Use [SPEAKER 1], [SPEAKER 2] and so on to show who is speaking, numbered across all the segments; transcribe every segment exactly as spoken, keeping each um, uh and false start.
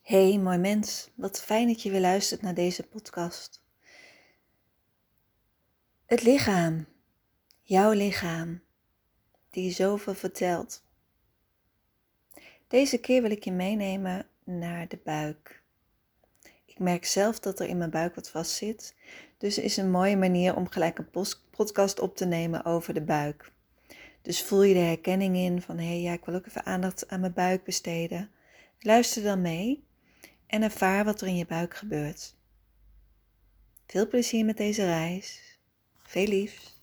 [SPEAKER 1] Hey, mooi mens, wat fijn dat je weer luistert naar deze podcast. Het lichaam, jouw lichaam, die zoveel vertelt. Deze keer wil ik je meenemen naar de buik. Ik merk zelf dat er in mijn buik wat vast zit, dus het is een mooie manier om gelijk een podcast op te nemen over de buik. Dus voel je de herkenning in van, hé hey, ja, ik wil ook even aandacht aan mijn buik besteden. Luister dan mee en ervaar wat er in je buik gebeurt. Veel plezier met deze reis. Veel liefs.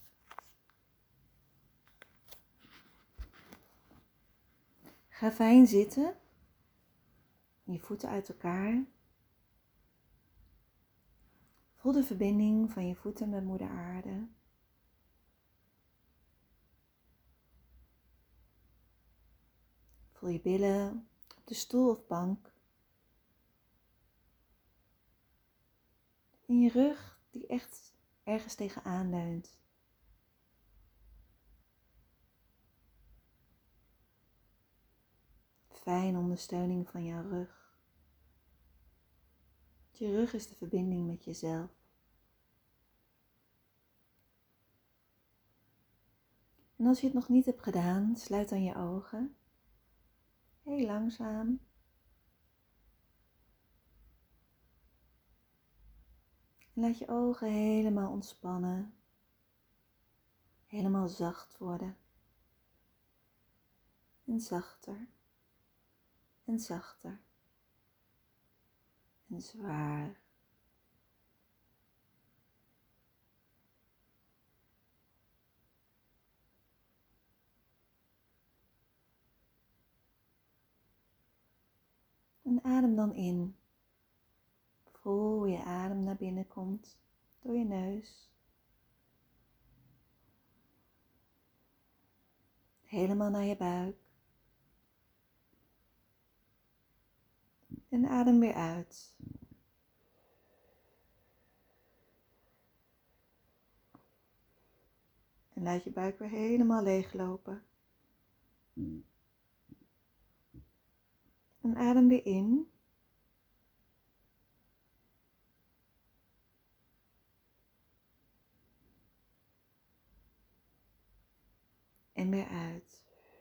[SPEAKER 1] Ga fijn zitten. Je voeten uit elkaar. Voel de verbinding van je voeten met moeder aarde. Voel je billen op de stoel of bank. En je rug die echt ergens tegenaan leunt. Fijne ondersteuning van jouw rug. Je rug is de verbinding met jezelf. En als je het nog niet hebt gedaan, sluit dan je ogen. Heel langzaam. En laat je ogen helemaal ontspannen. Helemaal zacht worden. En zachter. En zachter. En zwaar. En adem dan in. Voel hoe je adem naar binnen komt door je neus. Helemaal naar je buik. En adem weer uit. En laat je buik weer helemaal leeglopen. En adem weer in. En weer uit.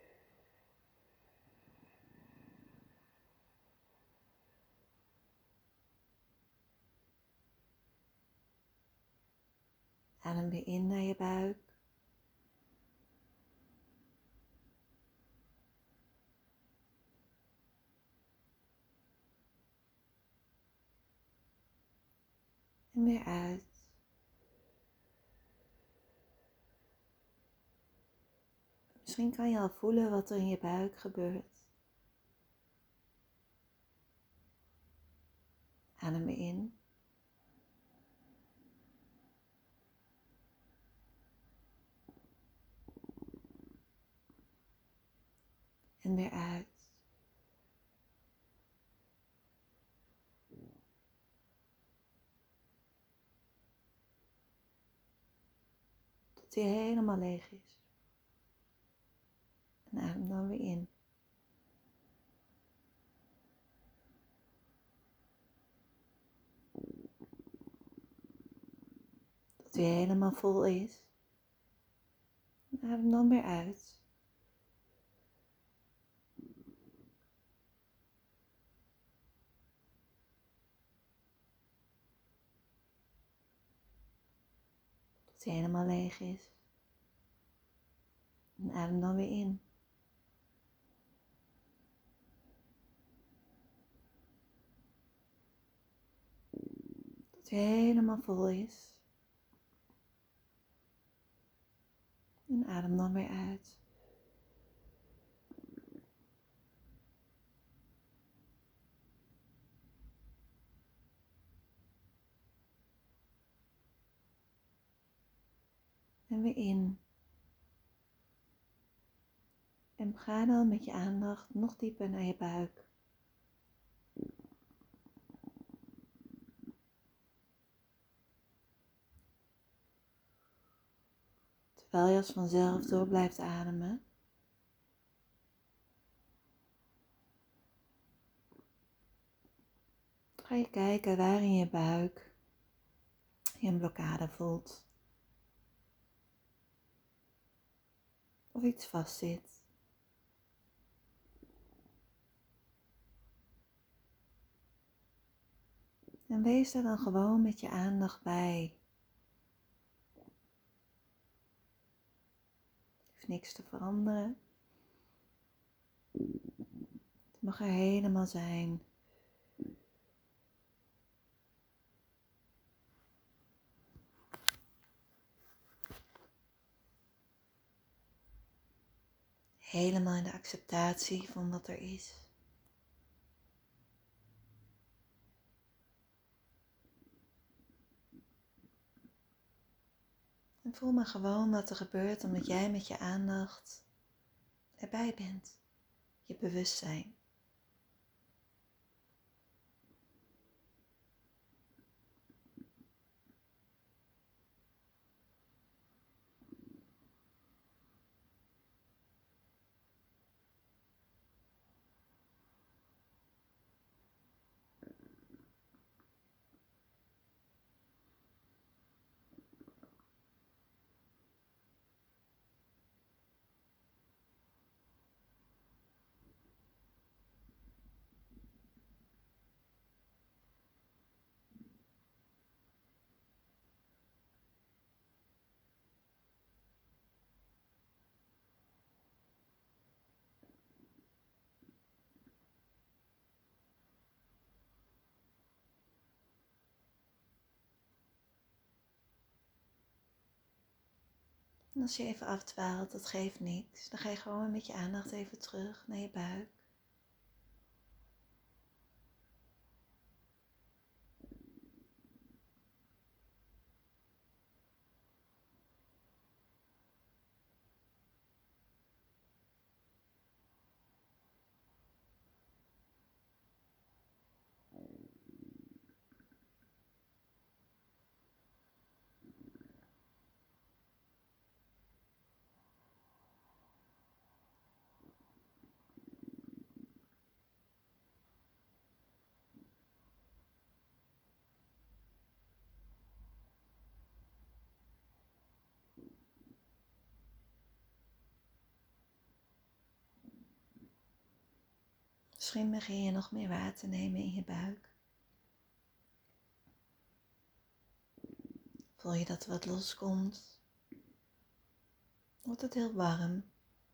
[SPEAKER 1] Adem weer in naar je buik. En weer uit. Misschien kan je al voelen wat er in je buik gebeurt. Adem weer in. En weer uit. Tot hij helemaal leeg is. En adem dan weer in. Tot hij helemaal vol is. En adem dan weer uit. Tot hij helemaal leeg is. En adem dan weer in. Tot hij helemaal vol is. En adem dan weer uit. En weer in. En ga dan met je aandacht nog dieper naar je buik. Terwijl je als vanzelf door blijft ademen. Ga je kijken waar in je buik je een blokkade voelt. Of iets vastzit. En wees daar dan gewoon met je aandacht bij. Je hoeft niks te veranderen. Het mag er helemaal zijn. Helemaal in de acceptatie van wat er is. En voel maar gewoon wat er gebeurt omdat jij met je aandacht erbij bent. Je bewustzijn. En als je even afdwaalt, dat geeft niks. Dan ga je gewoon met je aandacht even terug naar je buik. Misschien begin je nog meer waar te nemen in je buik. Voel je dat er wat loskomt? Wordt het heel warm?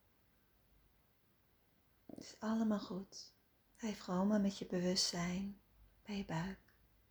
[SPEAKER 1] Het is allemaal goed. Blijf gewoon maar met je bewustzijn bij je buik.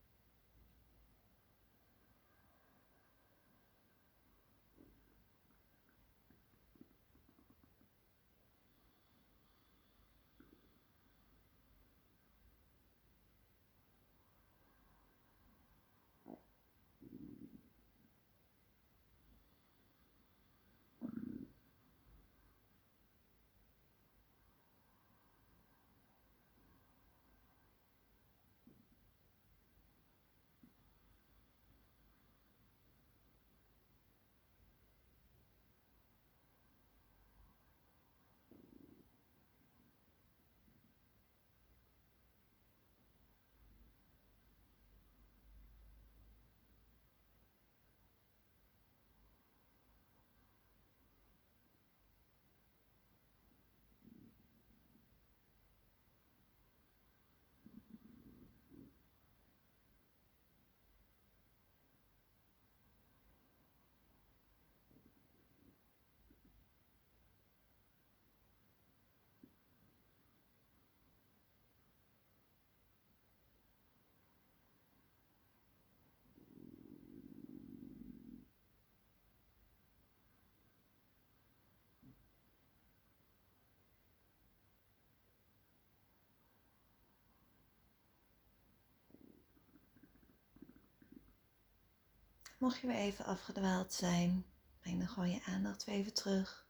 [SPEAKER 1] Mocht je weer even afgedwaald zijn, breng dan gewoon je aandacht weer even terug.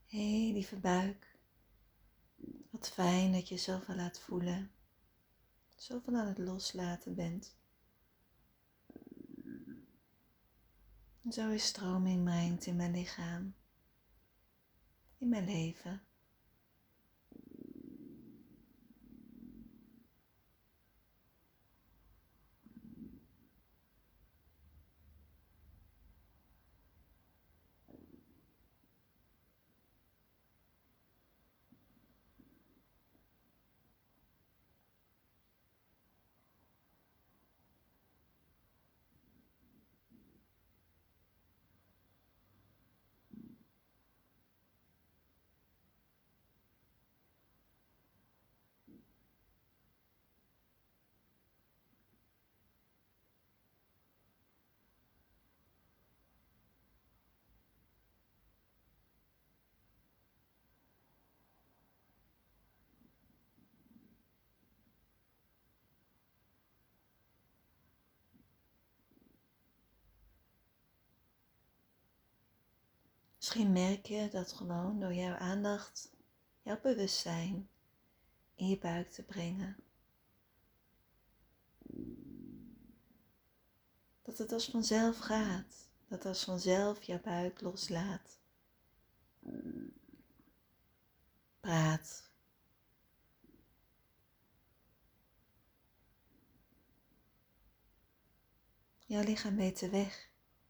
[SPEAKER 1] Hé, hey, lieve buik. Wat fijn dat je zoveel laat voelen. Zoveel aan het loslaten bent. En zo is stroming brengt in mijn lichaam. In mijn leven. Misschien merk je dat gewoon door jouw aandacht, jouw bewustzijn in je buik te brengen. Dat het als vanzelf gaat. Dat als vanzelf jouw buik loslaat. Praat. Jouw lichaam weet de weg.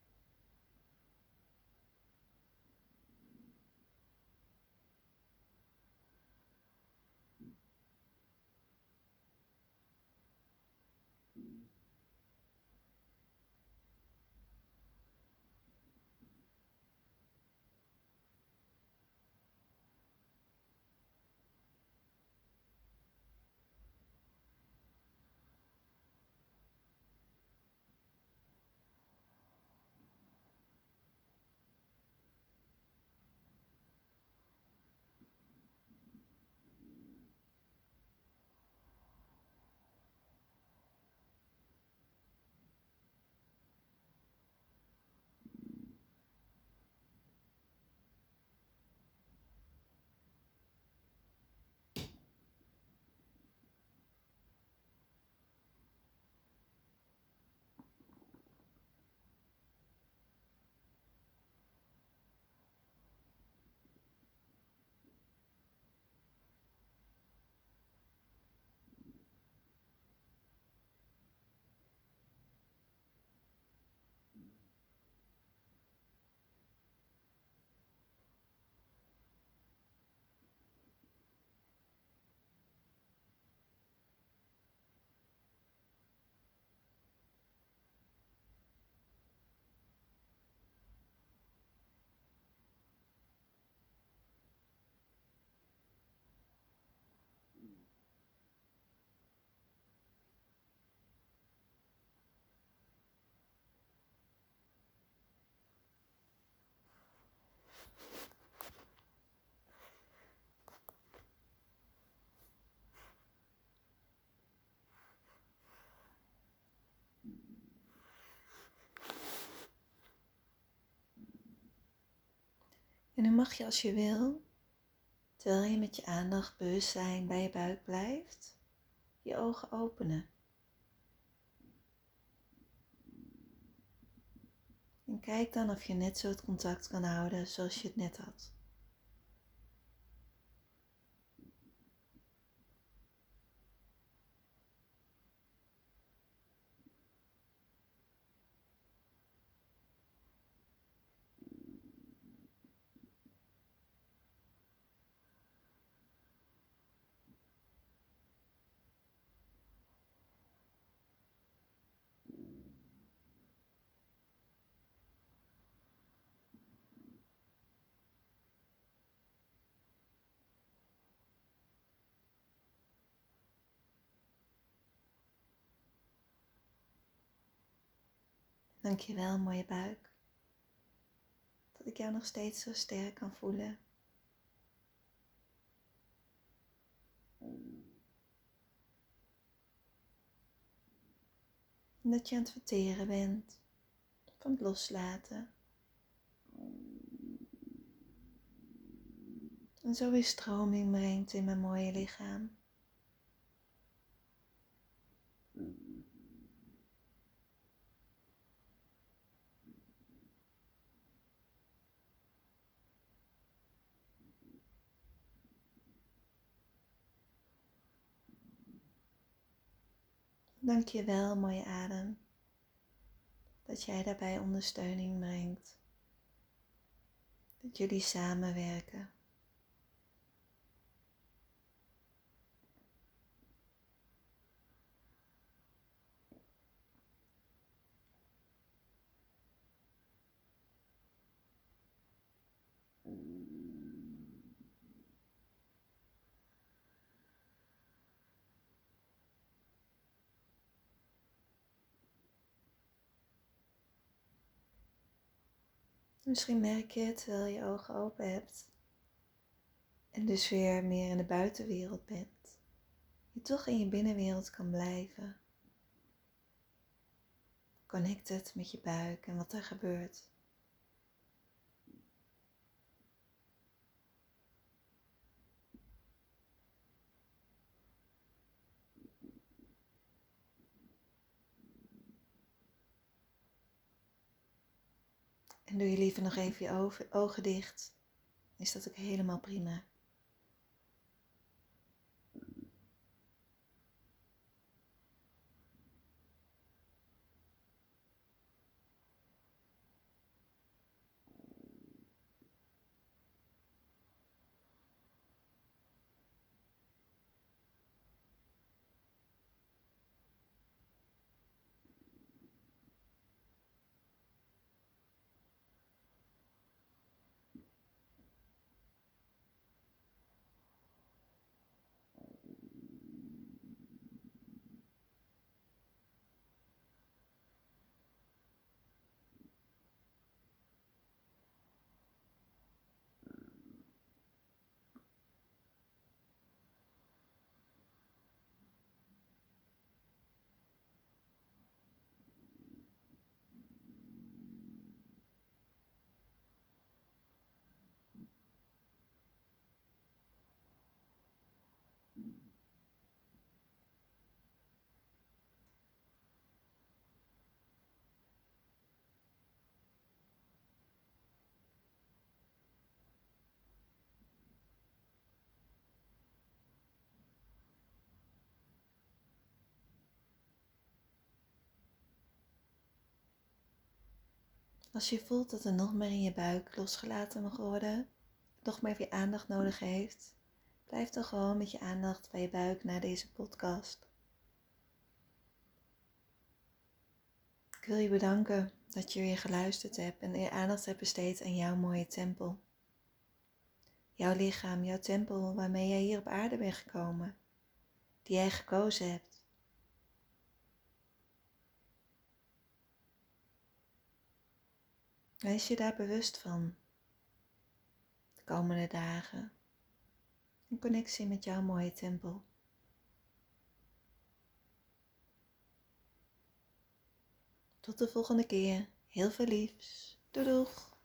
[SPEAKER 1] En nu mag je als je wil, terwijl je met je aandacht bewustzijn bij je buik blijft, je ogen openen. En kijk dan of je net zo het contact kan houden zoals je het net had. Dankjewel, mooie buik. Dat ik jou nog steeds zo sterk kan voelen. En dat je aan het verteren bent. Van het loslaten. En zo weer stroming brengt in mijn mooie lichaam. Dank je wel, mooie adem, dat jij daarbij ondersteuning brengt. Dat jullie samenwerken. Misschien merk je het terwijl je ogen open hebt en dus weer meer in de buitenwereld bent. Je toch in je binnenwereld kan blijven. Connected met je buik en wat er gebeurt. En doe je liever nog even je ogen dicht, is dat ook helemaal prima. Als je voelt dat er nog meer in je buik losgelaten mag worden, nog meer weer aandacht nodig heeft, blijf dan gewoon met je aandacht bij je buik na deze podcast. Ik wil je bedanken dat je weer geluisterd hebt en je aandacht hebt besteed aan jouw mooie tempel. Jouw lichaam, jouw tempel waarmee jij hier op aarde bent gekomen, die jij gekozen hebt. Wees je daar bewust van de komende dagen. In connectie met jouw mooie tempel. Tot de volgende keer. Heel veel liefs. Doei doeg!